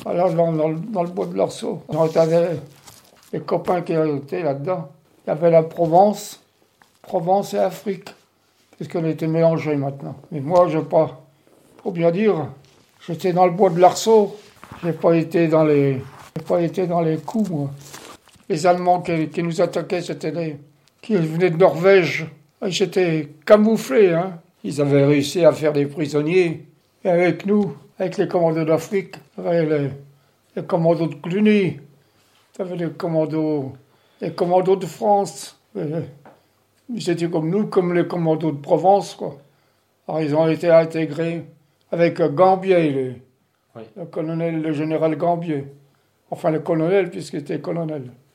Alors, dans le bois de l'Arceau, j'entendais les copains qui étaient là-dedans. Il y avait la Provence et Afrique, puisqu'on était mélangés maintenant. Mais moi, je pas, pour bien dire, j'étais dans le bois de l'Arceau. J'ai pas été dans les coups, moi. Les Allemands qui nous attaquaient, qui venaient de Norvège. Ils étaient camouflés, hein. Ils avaient réussi à faire des prisonniers. Et avec nous, avec les commandos d'Afrique, avec les commandos de Cluny, avec les commandos de France. Ils étaient comme nous, comme les commandos de Provence, quoi. Alors ils ont été intégrés avec Gambier, Oui. le général Gambier. Enfin, le colonel, puisqu'il était colonel.